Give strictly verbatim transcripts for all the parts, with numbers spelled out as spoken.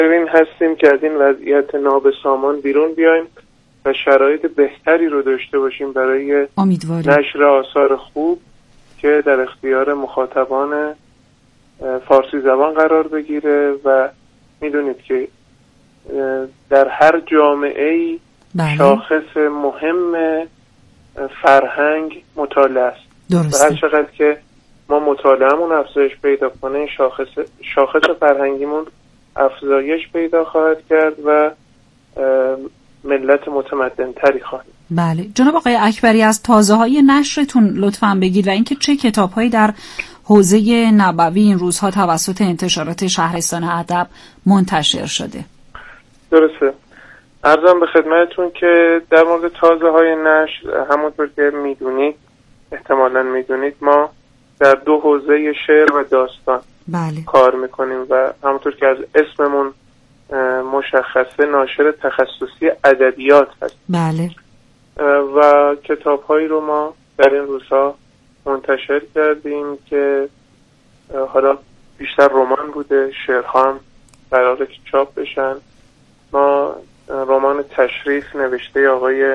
ببین هستیم که از این وضعیت نابسامان بیرون بیایم و شرایط بهتری رو داشته باشیم برای امیدواری. نشر آثار خوب که در اختیار مخاطبان فارسی زبان قرار بگیره. و میدونید که در هر جامعه‌ای بله. شاخص مهم فرهنگ مطالعه است. درسته. و هر چقدر که ما مطالعه‌مون افزایش پیدا کنه این شاخص شاخص فرهنگیمون افزایش پیدا خواهد کرد و ملت متمدن تری خواهیم. بله جناب آقای اکبری، از تازه های نشرتون لطفاً بگید و اینکه چه کتاب هایی در حوزه نبوی این روزها توسط انتشارات شهرستان ادب منتشر شده. درسته. عرضم به خدمتتون که در مورد تازه های نشر همونطور که میدونید احتمالاً میدونید ما در دو حوزه شعر و داستان بله. کار میکنیم و همونطور که از اسممون مشخصه ناشر تخصصی ادبیات هست. بله. و کتاب هایی رو ما در این روزها منتشر کردیم که حالا بیشتر رمان بوده، شعرها هم قراره که چاپ بشن. ما رمان تشریف نوشته آقای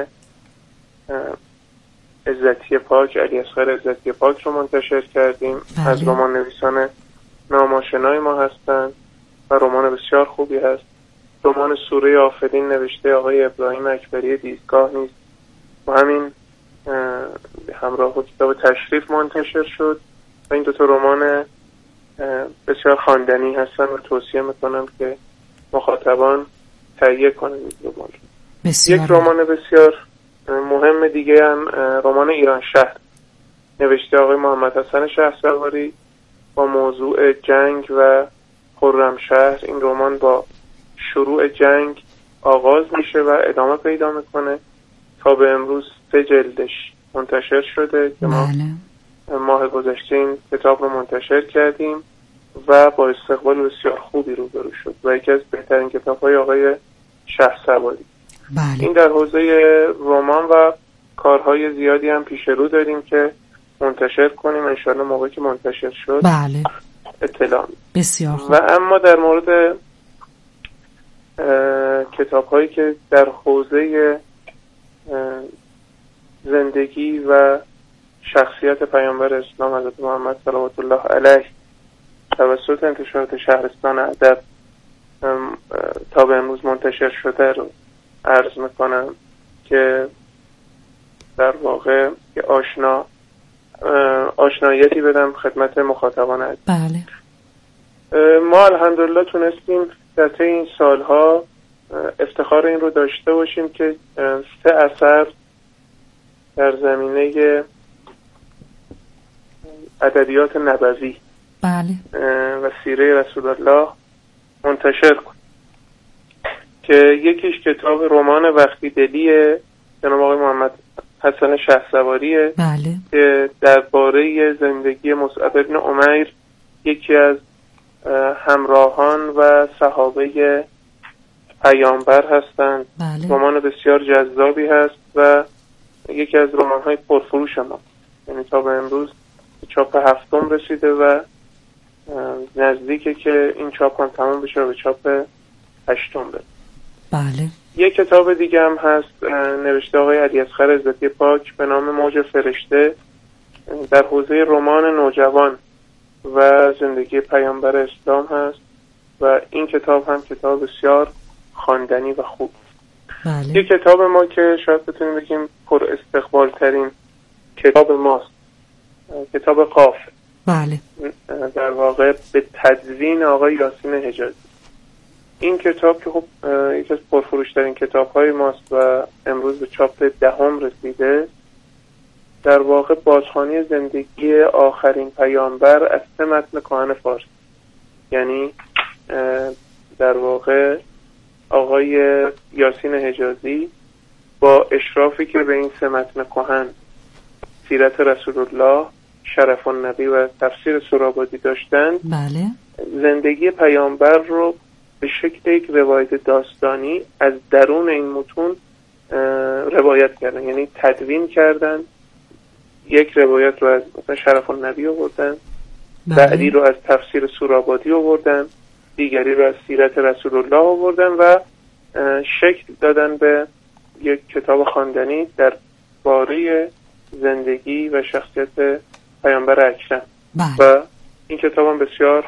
عزتی پاک، علیاصغر عزتی پاک رو منتشر کردیم. بله. از رمان نویسان ناماشنای ما هستند و رمان بسیار خوبی هست. رمان سوره آفرین نوشته آقای ابراهیم اکبری دیدگاه نیست و همین همراه با کتاب تشریف منتشر شد و این دوتا رمان بسیار خواندنی هستن و توصیه میکنم که مخاطبان تهیه کنن این رمان. یک رمان بسیار مهم دیگه هم رمان ایران شهر نوشته آقای محمد حسن شهسواری با موضوع جنگ و خرمشهر. این رمان با شروع جنگ آغاز میشه و ادامه پیدا میکنه تا به امروز سه جلدش منتشر شده که ما ماه گذشته این کتاب رو منتشر کردیم و با استقبال بسیار خوبی روبرو شد و یکی از بهترین کتاب‌های آقای شهسواری. بله. این در حوزه رمان و کارهای زیادی هم پیش رو داریم که منتشر کنیم انشاءالله موقعی که منتشر شد. بله. اطلاع. بسیار خوب. و اما در مورد کتاب هایی که در حوزه زندگی و شخصیت پیامبر اسلام حضرت محمد صلوات الله علیه توسط انتشارات شهرستان ادب تا به امروز منتشر شده رو عرض میکنم که در واقع آشنا آشناییتی بدم خدمت مخاطبان ادب. بله. ما الحمدلله تونستیم در طی این سالها افتخار این رو داشته باشیم که سه اثر در زمینه ادبیات نبوی بله. و سیره رسول الله منتشر کنیم که یکیش کتاب رمان وقتی دلیه جناب آقای محمد حسن شهسواریه. بله. که درباره زندگی مصعب بن عمیر یکی از همراهان و صحابه پیامبر هستند. بله. رمان بسیار جذابی هست و یکی از رمان‌های پرفروش ما، یعنی تا به امروز چاپ هفتم رسیده و نزدیکه که این چاپ هم تمام بشه و به چاپ هشتم بره. بله. یک کتاب دیگه هم هست نوشته آقای علیاصغر عزتی پاک به نام موج فرشته در حوزه رمان نوجوان و زندگی پیامبر اسلام هست و این کتاب هم کتاب بسیار خواندنی و خوب. بله. یک کتاب ما که شاید بتونیم بگیم پر استقبال ترین کتاب ماست، کتاب قاف. بله. در واقع به تدوین آقای یاسین حجازی. این کتاب که خب یکی از پرفروشترین کتاب‌های ماست و امروز به چاپ دهم رسیده، در واقع بازخوانی زندگی آخرین پیامبر از سه متن کهن فارسی، یعنی در واقع آقای یاسین حجازی با اشرافی که به این سه متن کهن سیرت رسول الله، شرف النبی و تفسیر سورابادی داشتند. بله. زندگی پیامبر رو به شکل یک روایت داستانی از درون این متون روایت کردن، یعنی تدوین کردن. یک روایت رو از مثلا شرف النبی آوردن، بله. بعدی رو از تفسیر سورابادی آوردن دیگری رو از سیرت رسول الله آوردن و شکل دادن به یک کتاب خواندنی در باره زندگی و شخصیت پیامبر اکرم. و این کتاب هم بسیار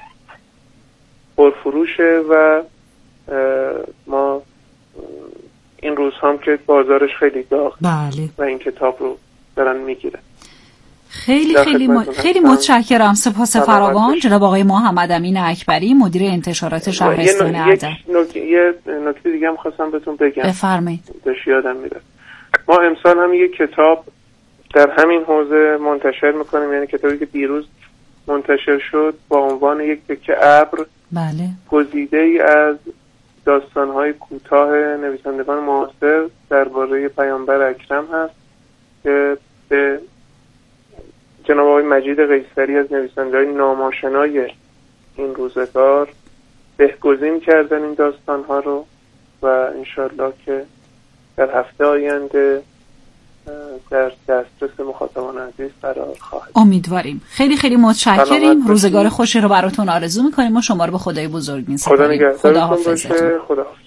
پرفروشه و ما این روز هم که بازارش خیلی داغ بله. و این کتاب رو دارن میگیرن. خیلی خیلی م... خیلی متشکرم. سپاس فراوان جناب آقای محمد امین اکبری، مدیر انتشارات شهرستان ادب. یه نکته دیگه هم خواستم بهتون بگم. بفرمایید. داشت یادم میره. ما امسال هم یک کتاب در همین حوزه منتشر میکنیم، یعنی کتابی که دیروز منتشر شد با عنوان یک تکه ابر. بله. گزیده ای از داستان‌های کوتاه نویسندگان معاصر درباره پیامبر اکرم هست که به جناب آقای مجید قیصری از نویسنده‌های ناماشنای این روزگار بهگزین کردن این داستان‌ها رو و انشالله که در هفته آینده در دسترس مخاطبان عزیز قرار خواهد. امیدواریم. خیلی خیلی متشکریم. روزگار خوشی رو براتون آرزو می‌کنیم و شما رو به خدای بزرگ می‌سپاریم. خدا نگهدارتون باشه. خدا حافظ.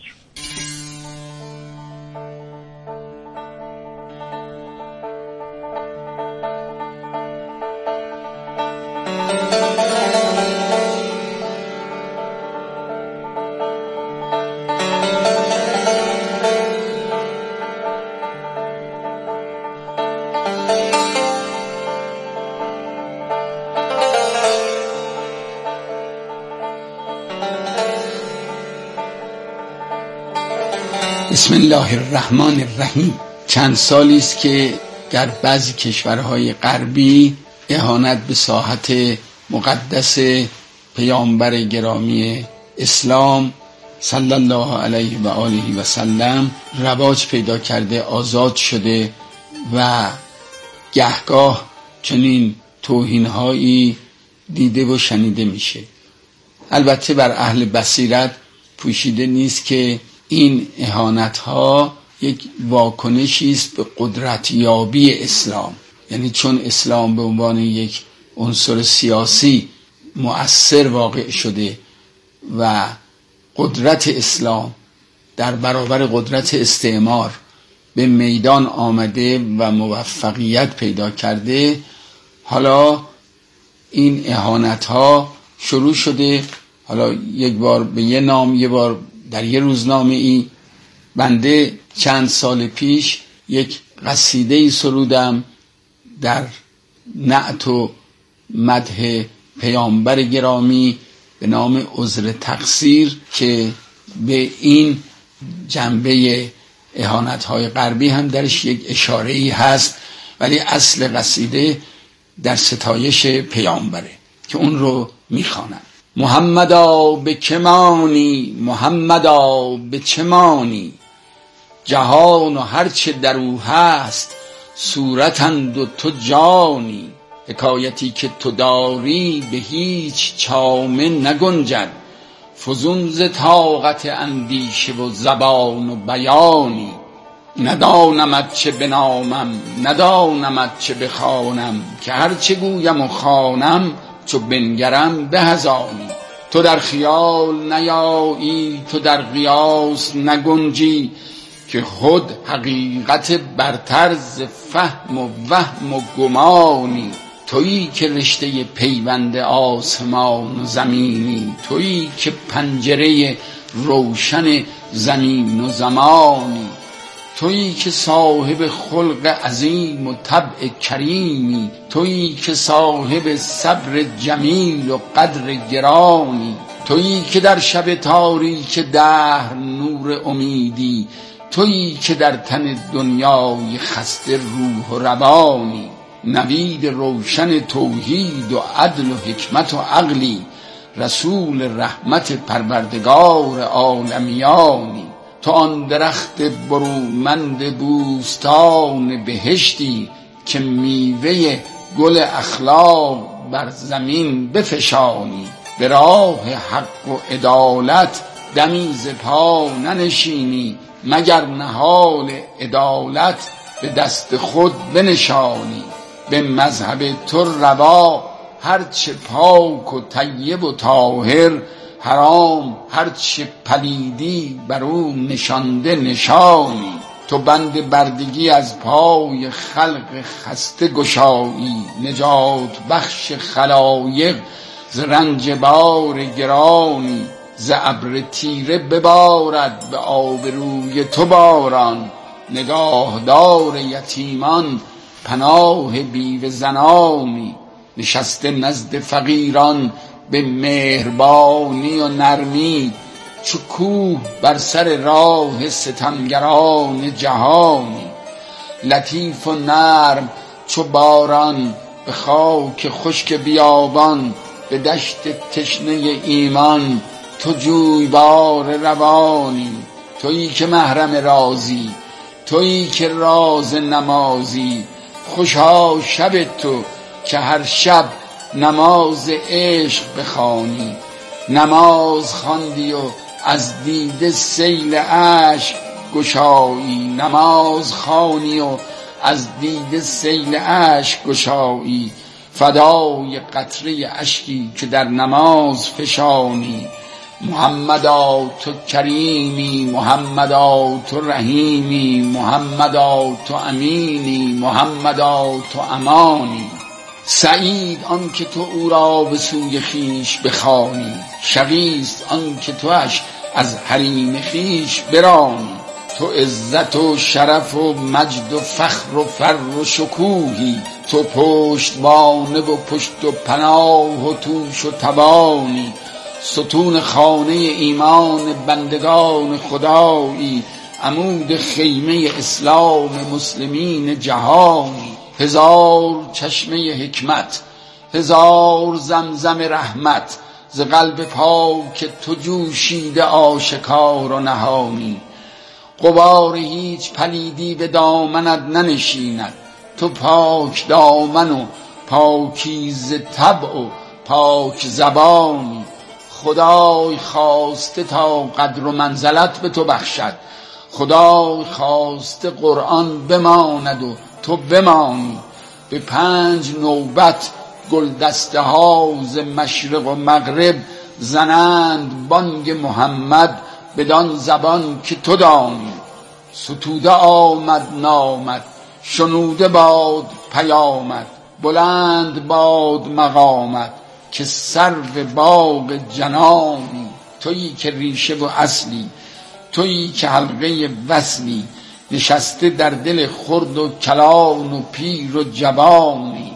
بسم الله الرحمن الرحیم. چند سالی است که در بعضی کشورهای غربی اهانت به ساحت مقدس پیامبر گرامی اسلام صلی الله علیه و آله و سلم رواج پیدا کرده، آزاد شده و گهگاه چنین توهین‌هایی دیده و شنیده میشه. البته بر اهل بصیرت پوشیده نیست که این اهانت‌ها یک واکنشی است به قدرتیابی اسلام، یعنی چون اسلام به عنوان یک عنصر سیاسی مؤثر واقع شده و قدرت اسلام در برابر قدرت استعمار به میدان آمده و موفقیت پیدا کرده، حالا این اهانت‌ها شروع شده. حالا یک بار به یه نام، یه بار در یه روزنامه ای. بنده چند سال پیش یک قصیده سرودم در نعت و مدح پیامبر گرامی به نام عذر تقصیر که به این جنبه اهانت‌های غربی هم درش یک اشاره‌ای هست، ولی اصل قصیده در ستایش پیامبره که اون رو میخوانم. محمدا به چه مانی، محمدا به چه مانی، جهان و هرچه در او هست صورتند و تو جانی. حکایتی که تو داری به هیچ چامه نگنجد، فزون ز طاقت اندیشه و زبان و بیانی. ندانمت چه بنامم، ندانمت چه بخوانم، که هرچه گویم و خوانم چو بنگرم به از آنی. تو در خیال نیایی، تو در قیاس نگنجی، که خود حقیقت برتر ز فهم و وهم و گمانی. تویی که رشته پیوند آسمان و زمینی، تویی که پنجره روشن زمین و زمانی. تویی که صاحب خلق عظیم و طبع کریمی، تویی که صاحب صبر جمیل و قدر گرانی. تویی که در شب تاریک دهر نور امیدی، تویی که در تن دنیای خسته روح و روانی. نوید روشن توحید و عدل و حکمت و عقلی، رسول رحمت پروردگار عالمیانی. تو آن درخت برومند بوستان بهشتی، که میوه گل اخلاق بر زمین بفشانی. به راه حق و عدالت دمی ز پا ننشینی، مگر نهال عدالت به دست خود بنشانی. به مذهب تو روا هرچه پاک و طیب و طاهر، حرام هرچه پلیدی بر او نشانده نشانی. تو بند بردگی از پای خلق خسته گشایی، نجات بخش خلایق ز رنج بار گرانی. ز ابر تیره ببارد به آبروی تو باران، نگاهدار یتیمان پناه بیوه زنانی. نشسته نزد فقیران به مهربانی و نرمی، چو کوه بر سر راه ستمگران جهانی. لطیف و نرم چو باران به خاک خشک بیابان، به دشت تشنه ایمان تو جویبار روانی. تویی که محرم رازی، تویی که راز نمازی، خوشا شب تو که هر شب نماز عشق بخوانی. نماز خواندی و از دیده سیل اشک گشایی، نماز خوانی و از دیده سیل اشک گشایی. فدای قطره اشکی که در نماز فشانی. محمدا تو کریمی، محمدا تو رحیمی، محمدا تو امینی، محمدا تو امانی. سعید آن که تو او را به سوی خیش بخوانی، شقیست آن که توش از حریم خیش برانی. تو عزت و شرف و مجد و فخر و فر و شکوهی، تو پشتوانه و پشت و پناه و توش و توانی. ستون خانه ایمان بندگان خدایی، عمود خیمه اسلام مسلمین جهانی. هزار چشمه حکمت، هزار زمزم رحمت، ز قلب پاک تو جوشیده آشکار و نهانی. غبار هیچ پلیدی به دامنت ننشیند، تو پاک دامن و پاکیزه طبع و پاک زبانی. خدای خواسته تا قدر و منزلت به تو بخشد، خدای خواسته قرآن بماند و تو بمانی. به پنج نوبت گل دسته ها ز مشرق و مغرب، زنند بانگ محمد بدان زبان که تو دانی. ستوده آمد نامد، شنوده باد پیامد، بلند باد مقامت که سرو باغ جنانی. تویی که ریشه و اصلی، تویی که حلقه وصلی، نشسته در دل خرد و کلان و پیر و جوانی.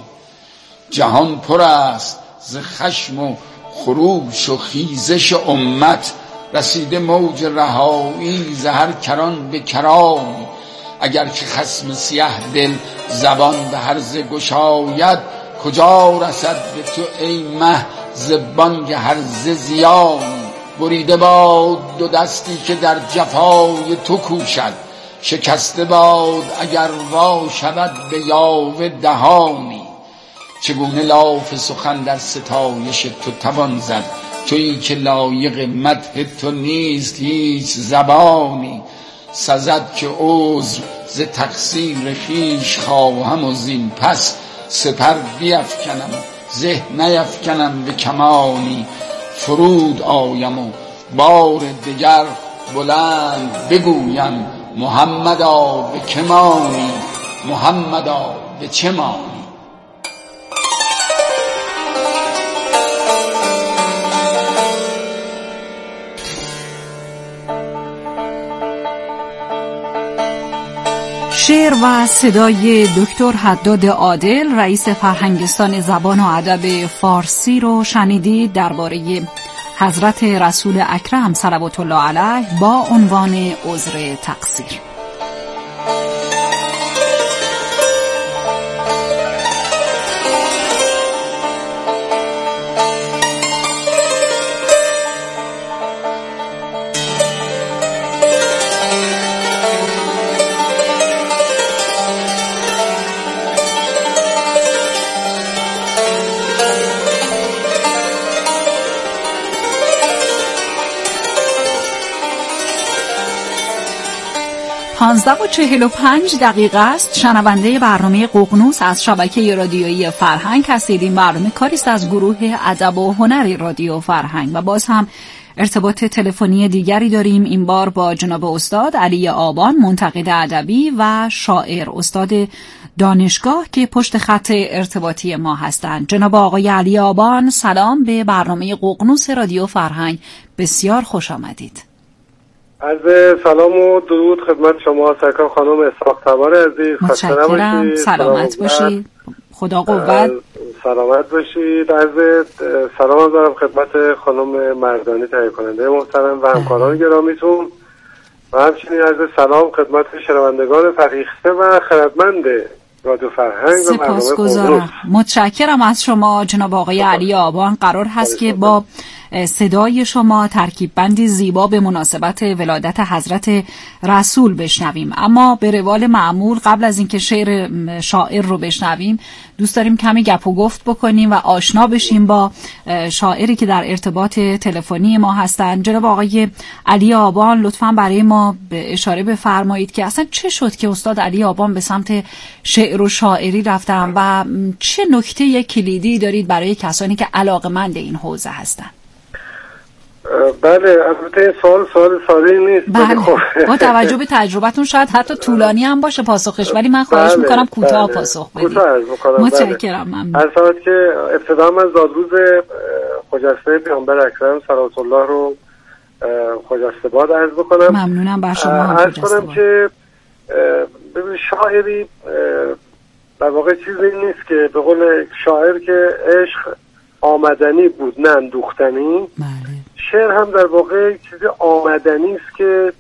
جهان پر است ز خشم و خروش و خیزش امت، رسیده موج رهایی ز هر کران به کرانی. اگر که خصم سیه دل زبان به هرزه گشاید، کجا رسد به تو ای مه ز بانگ هرزه زیانی. بریده باد دو دستی که در جفای تو کوشد، شکسته باد اگر وا شود به یاوه دهانی. چگونه لاف سخن در ستایش تو توان زد، تویی که لایق مدح تو نیست هیچ زبانی. سزد که عذر ز تقصیر خویش خواهم و زین پس، سپر بیفکنم زه نیفکنم به کمانی. فرود آیم و بار دگر بلند بگویم، محمدا به که مانی، محمدا به چه مانی. شعر و صدای دکتر حداد عادل، رئیس فرهنگستان زبان و ادب فارسی رو شنیدید درباره حضرت رسول اکرم صلوات الله علیه با عنوان عذر تقصیر. پانزده و چهل و پنج دقیقه است. شنونده برنامه ققنوس از شبکه رادیویی فرهنگ هستید. این برنامه کاریست از گروه ادب و هنر رادیو فرهنگ و باز هم ارتباط تلفنی دیگری داریم، این بار با جناب استاد علی آبان، منتقد ادبی و شاعر، استاد دانشگاه که پشت خط ارتباطی ما هستند. جناب آقای علی آبان، سلام، به برنامه ققنوس رادیو فرهنگ بسیار خوش آمدید. عرض سلام و درود خدمت شما سرکار خانم اسحاق تبار عزیز. متشکرم، سلامت باشید، خدا قوت. سلامت باشید. عرض سلام دارم خدمت خانم مردانی تهیه کننده محترم و همکاران گرامیتون و همچنین عرض سلام خدمت شنوندگان فرهیخته و خردمند رادیو فرهنگ. سپاسگزارم، متشکرم از شما جناب آقای علی آبان. قرار هست که با صدای شما ترکیب بندی زیبا به مناسبت ولادت حضرت رسول بشنویم، اما به روال معمول قبل از اینکه شعر شاعر رو بشنویم دوست داریم کمی گپ و گفت بکنیم و آشنا بشیم با شاعری که در ارتباط تلفنی ما هستند. جناب آقای علی آبان، لطفاً برای ما اشاره بفرمایید که اصلا چه شد که استاد علی آبان به سمت شعر و شاعری رفتن و چه نکته کلیدی دارید برای کسانی که علاقه‌مند این حوزه هستند؟ بله، البته این سوال سوال ساده نیست. بله، با توجه به تجربتون شاید حتی طولانی هم باشه پاسخش، ولی من خواهش بله، میکنم کوتاه بله، پاسخ بدید. متشکرم. ممنون. از وقتی که ابتدا من زادروز خجسته پیامبر اکرم صلوات الله رو خجسته باد عرض بکنم. ممنونم بر شما. عرض کنم که ببین شاعری در واقع چیزی نیست که به قول شاعر که عشق آمدنی بود نه اندوختنی. بله. شعر هم در واقع چیزی آمدنی است که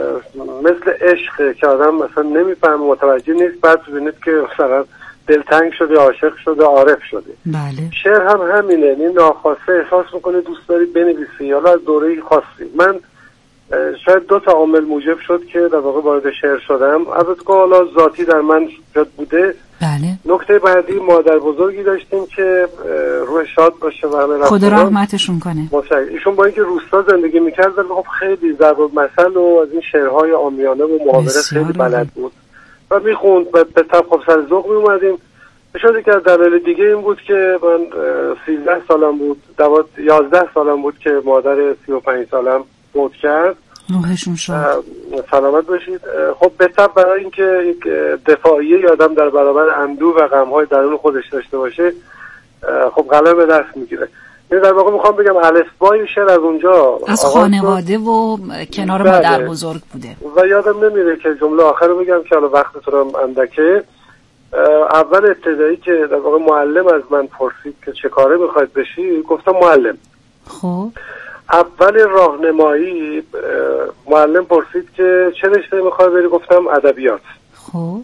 مثل عشق که آدم مثلا نمیفهمه، متوجه نیست، بعد ببینید که مثلا دلتنگ شده، عاشق شده، عارف شده. بله. شعر هم همینه، این ناخواسته احساس میکنه دوست داری بنویسی، حالا از دوره‌ای خاصی. من شاید دو تا عامل موجب شد که در واقع وارد شعر شدم. البته که حالا ذاتی در من جد بوده. بله. نکته بعدی مادر بزرگی داشتیم که روح شاد باشه و همه خدا رحمتشون کنه. متشکرم. ایشون با اینکه روستا زندگی میکرد ولی خب خیلی ضرب المثل و از این شعرهای عامیانه و محاوره خیلی بلد بود و میخوند و به طب خب سر ذوق میومدیم. شاید که از دلایل دیگه این بود که من سیزده سالم بود، یازده سالم بود که مادر سی و پنج سالم فوت کرد. روحشون شاد. سلامت باشید. خب به طب برای اینکه یک دفاعیه آدم در برابر اندوه و غم‌های درون خودش داشته باشه خب قلم به دست میگیره. یعنی در واقع میخوام بگم الفبای شعر از اونجا از خانواده و کنار بله. مادر بزرگ بوده و یادم نمیره که جمله آخر رو بگم که حالا وقتتونم اندکه. اول ابتدایی که در واقع معلم از من پرسید که چه کاره میخواید بشی، گفتم معلم. خب اول راهنمایی معلم پرسید که چه رشته میخوای بری، گفتم ادبیات. خب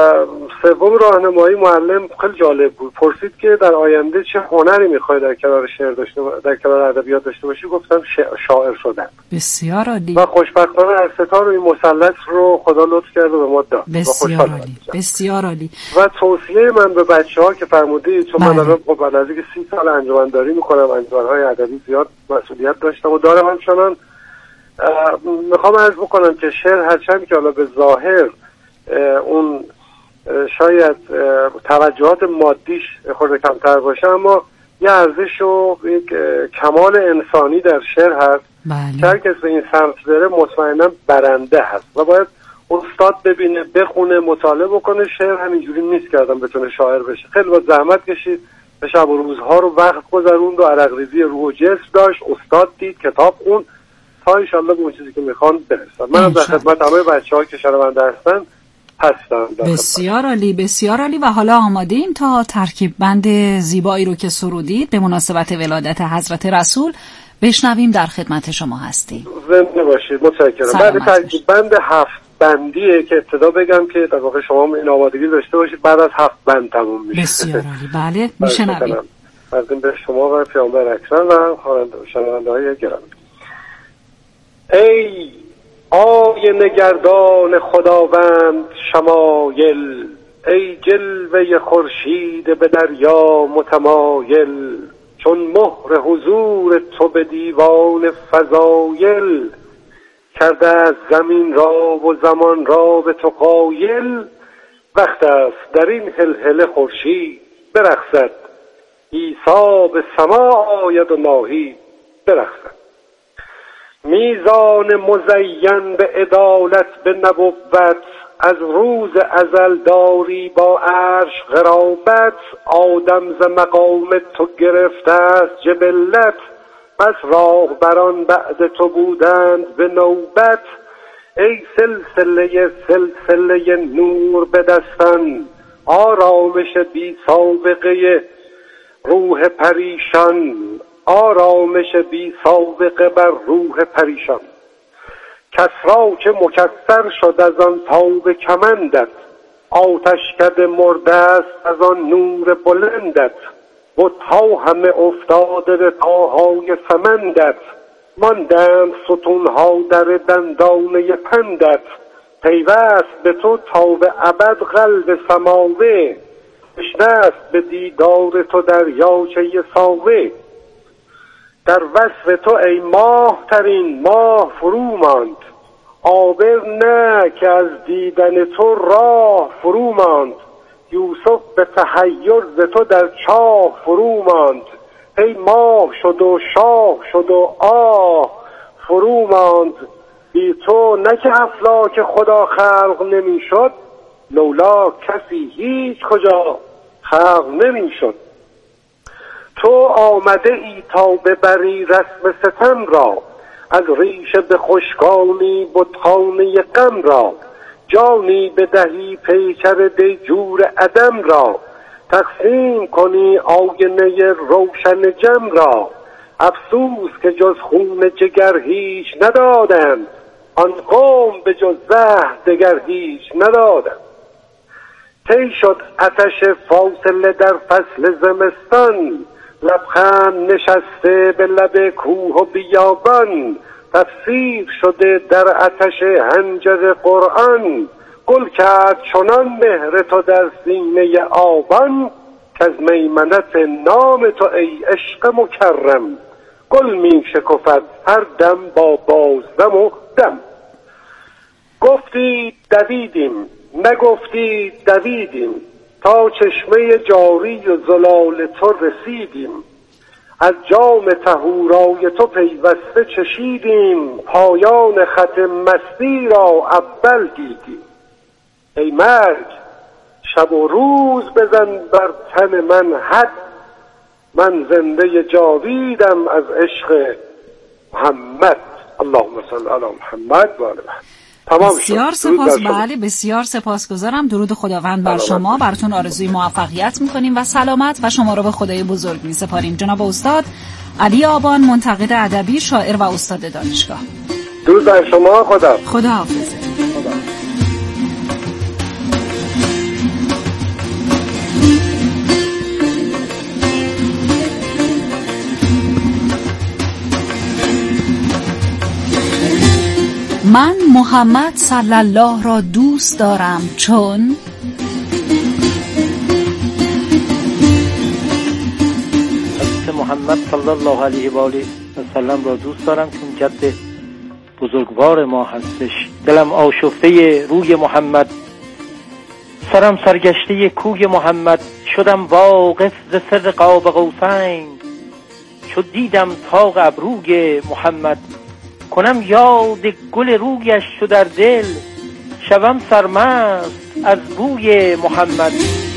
سوم راهنمایی معلم خیلی جالب بود، پرسید که در آینده چه هنری میخوای در کنار شعر داشته در کنار ادبیات داشته باشی، گفتم شاعر شدن. بسیار عالی. و خوشبختانه هر سه تا رو این مثلث رو خدا لطف کرد و به ما داد. بسیار عالی. بسیار عالی. و توصیه من به بچه‌ها که فرمودید، چون من الان خب بعد از اینکه سی سال انجمن‌داری میکنم، انجمن‌های ادبی زیاد مسئولیت داشتم و دارم همچنان، میخوام عرض بکنم که شعر هرچند که حالا به ظاهر اون شاید توجهات مادیش خورده کمتر باشه، اما یه ارزش و یک کمال انسانی در شعر هست. بله. که هر کس به این سمت بره مطمئنا برنده هست و باید استاد ببینه، بخونه، مطالعه بکنه. شعر همینجوری نیست که آدم بتونه شاعر بشه. خیلی با زحمت کشید، به شب و روزها رو وقت گذروند و عرق ریزی روح و جسم داشت، استاد دید، کتاب خوند تا ان شاءالله به اون چیزی که میخوان برسن. من در خدمت همه بچه‌ها که شنونده هستن هستم. بسیار عالی، بسیار عالی. و حالا آماده ایم تا ترکیب بند زیبایی رو که سرودید به مناسبت ولادت حضرت رسول بشنویم. در خدمت شما هستیم. زنده باشید. متشکرم. بعد ترکیب بند هفت بندیه که ابتدا بگم که در واقع شما این آمادگی داشته باشید، بعد از هفت بند تموم میشه. بسیار عالی. بله، میشنویم. از این به شما و پیامبر اکرم و شنونده‌های گرامی. ای آینه گردان خداوند شمایل، ای جلوه خورشید به دریا متمایل، چون مهر حضور تو به دیوان فضایل، کرده از زمین را و زمان را به تو قایل، وقت است در این هلهله خورشید برقصد، عیسی به سما آید و ماهی برقصد. میزان مزین به عدالت به نبوت، از روز ازل داری با عرش قرابت. آدم ز مقام تو گرفته است جبلت، پس راهبران بعد تو بودند به نوبت. ای سلسله سلسله نور به دستان، آرامش بی سابقه روح پریشان، آرامش بی سابقه بر روح پریشان. کسرا که مکسر شد از آن تاب کمندت، آتشکده مرده است از آن نور بلندت. بت‌ها همه افتاده به پاهای سمندت، ماندند ستونها در دندانه پندت. پیوست به تو تا به ابد قلب سماوه، تشنه است به دیدار تو دریاچه ساوه. در وصف تو ای ماه ترین ماه فرو ماند، عابر نه که از دیدن تو راه فرو ماند. یوسف به تحیر ز تو در چاه فرو ماند، ای ماه شد و شاه شد و آه فرو ماند. بی تو نه که افلاک خدا خلق نمی شد، لولا کسی هیچ کجا خلق نمی شد. تو آمده ای تا ببری رسم ستم را، از ریشه به خشکانی بتخانه غم را. جانی بدهی پیکر دیجور عدم را، تقسیم کنی آینه روشن جم را. افسوس که جز خون جگر هیچ ندادند، آن قوم به جز زهر دگر هیچ ندادند. طی شد آتش فاصله در فصل زمستان، لبخند نشسته به لب کوه و بیابان. تفسیر شده در آتش حنجر قرآن، گل کرد چنان مهر تو در سینه آبان. که از میمنت نام تو ای عشق مکرم، گل می شکفد هر دم با بازدم و دم. گفتی دویدیم نگفتی دویدیم، تا چشمه جاری و زلال تو رسیدیم. از جام طهورای تو پیوسته چشیدیم، پایان خط مستی را اول دیدیم. ای مرگ شب و روز بزن بر تن من حد، من زنده جاویدم از عشق محمد. اللهم صل علی محمد و آل محمد. تمام بسیار سپاس. بله بسیار سپاسگزارم. درود خداوند بر شما. براتون آرزوی موفقیت میکنیم و سلامت و شما رو به خدای بزرگ میسپاریم. جناب استاد علی آبان، منتقد ادبی، شاعر و استاد دانشگاه. درود بر شما. خدا خداحافظ. من محمد صلی الله را دوست دارم چون حضرت محمد صلی الله علیه و آله و سلم را دوست دارم چون جد بزرگوار ما هستش. دلم آشفته روی محمد، سرم سرگشته کوی محمد. شدم واقف ز سر قاب قوسین، چو دیدم طاق ابروی محمد. کنم یاد گل رویش شو در دل، شوم سرمست از بوی محمد.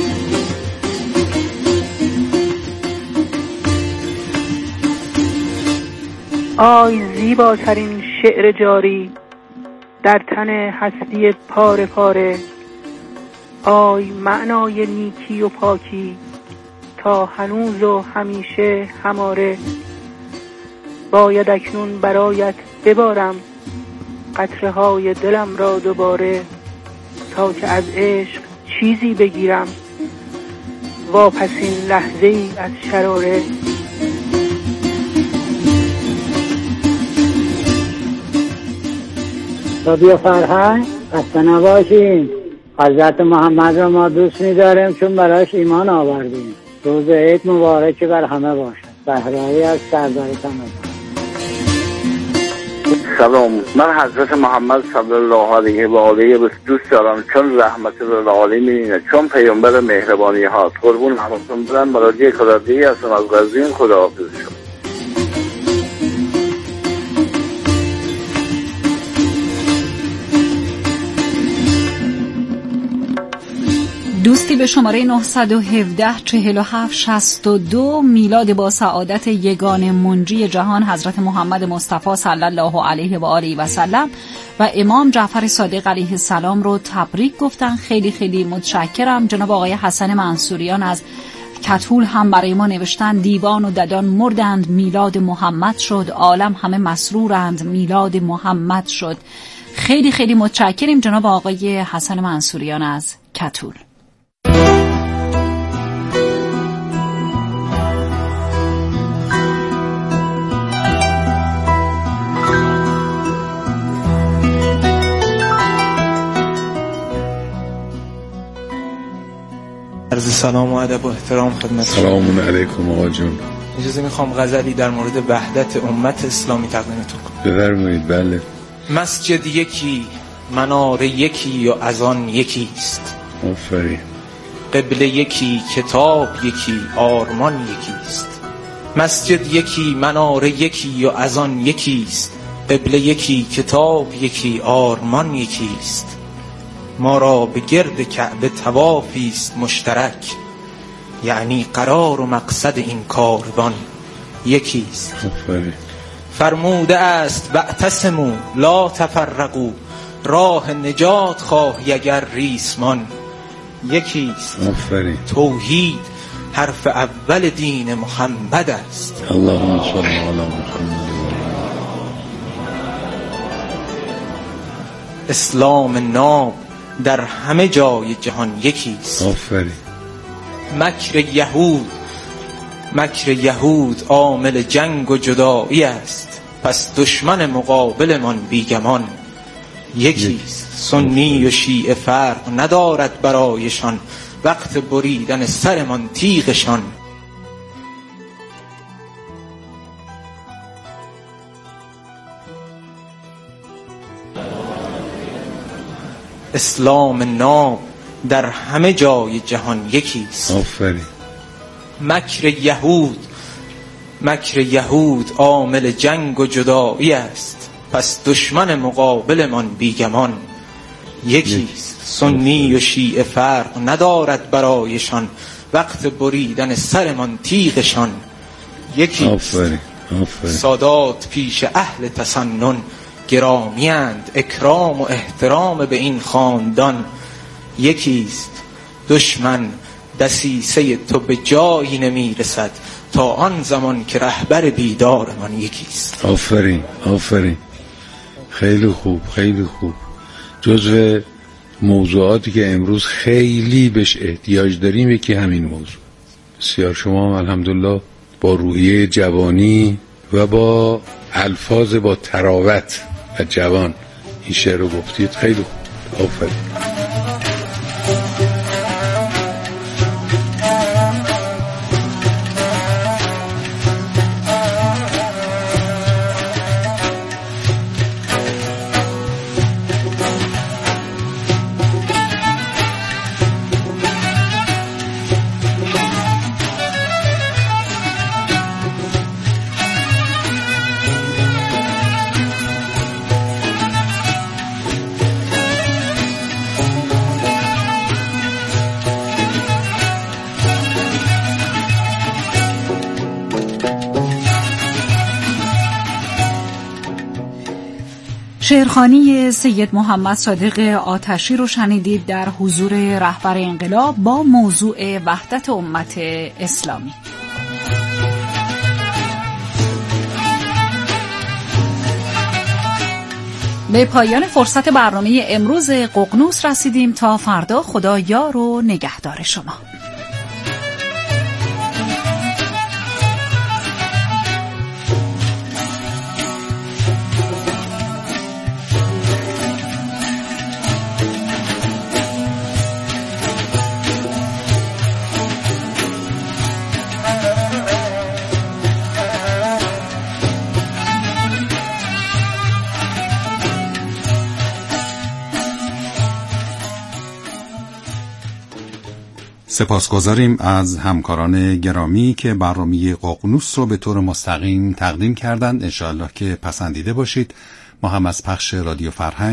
آی زیباترین شعر جاری در تن هستی پاره پاره. آی معنای نیکی و پاکی تا هنوز و همیشه هماره. باید اکنون برایت ببارم قطره های دلم را دوباره، تا که از عشق چیزی بگیرم واپسین لحظه ای از شراره. رادیو فرهنگ خسته نباشین. حضرت محمد را ما دوست می‌داریم چون براش ایمان آوردیم. روز عید مبارک بر همه باشد. بهرایی از سردار تمام. سلام، من حضرت محمد صلی الله علیه و آله و دوست دارم چون رحمت للعالمین، چون پیامبر مهربانی هاست. قربون همتون برم. مراجع کلادی هستم از قزوین. خداحافظ شما. دوستی به شماره نه یک هفت چهل و هفت شصت و دو میلاد با سعادت یگانه منجی جهان حضرت محمد مصطفی صلی الله علیه و آله و سلم و امام جعفر صادق علیه السلام رو تبریک گفتن. خیلی خیلی متشکرم. جناب آقای حسن منصوریان از کتول هم برای ما نوشتن دیوان و ددان مردند میلاد محمد شد، عالم همه مسرورند میلاد محمد شد. خیلی خیلی متشکریم جناب آقای حسن منصوریان از کتول. عرض سلام و ادب و احترام خدمت شما. سلام علیکم آقا جون. اجازه میخوام غزلی در مورد وحدت امت اسلامی تقدیمتون کنم. بفرمایید. بله. مسجد یکی، مناره یکی و اذان یکی است. آفرین. قبله یکی، کتاب یکی، آرمان یکی است. مسجد یکی، مناره یکی و اذان یکی است. قبله یکی، کتاب یکی، آرمان یکی است. ما را به گرد کعبه طوافی است مشترک، یعنی قرار و مقصد این کاروان یکی است. فرموده است واعتصموا لا تفرقوا، راه نجات خواهی اگر ریسمان یکی است. توحید حرف اول دین محمد است. اللهم صل علی محمد. اسلام ناب در همه جای جهان یکی است. آفرین. مکر یهود مکر یهود عامل جنگ و جدایی است، پس دشمن مقابلمان بیگمان یکی است. سنی و شیعه فرق ندارد برایشان، وقت بریدن سرمان تیغشان اسلام ناب در همه جای جهان یکی است. آفرین. مکر یهود مکر یهود عامل جنگ و جدایی است، پس دشمن مقابلمان بیگمان یکی است. سنی و شیعه فرق ندارد برایشان، وقت بریدن سرمان تیغشان یکی است. آفرین. آفرین. سادات پیش اهل تسنن گرامیند، اکرام و احترام به این خاندان یکی است. دشمن دسیسه تو به جایی نمی رسد، تا آن زمان که رهبر بیدار من یکی است. آفرین. آفرین. خیلی خوب. خیلی خوب. جزو موضوعاتی که امروز خیلی بهش احتیاج داریم یکی همین موضوع. بسیار. شما الحمدلله با روحیه جوانی و با الفاظ با تراوت و جوان این شعر رو گفتید. خیلی خوب. آفرین. شعرخوانی سید محمد صادق آتشی رو شنیدید در حضور رهبر انقلاب با موضوع وحدت امت اسلامی. به پایان فرصت برنامه امروز ققنوس رسیدیم. تا فردا خدا یار و نگهدار شما. سپاسگزاریم از همکاران گرامی که برنامه ققنوس رو به طور مستقیم تقدیم کردند. انشاءالله که پسندیده باشید. ما هم از پخش رادیو فرهنگ